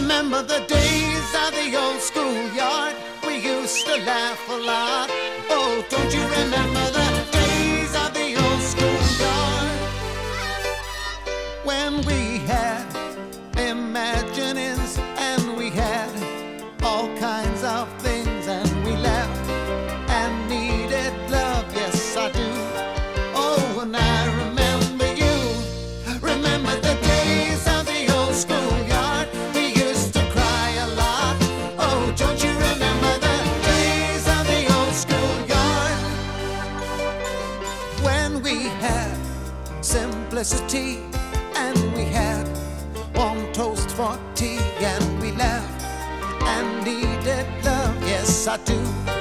remember the days of the old schoolyard. We used to laugh a lot. Oh, don't you remember the days of the old schoolyard? When we had imaginings and we had all kinds of things, and we laughed and needed love. Yes, I do. Oh, and I remember you. Remember the days of the old schoolyard. We used to cry a lot. Oh, don't you remember the days of the old schoolyard? When we had simplicity and we had warm toast for tea, and we laughed and needed love. Yes, I do.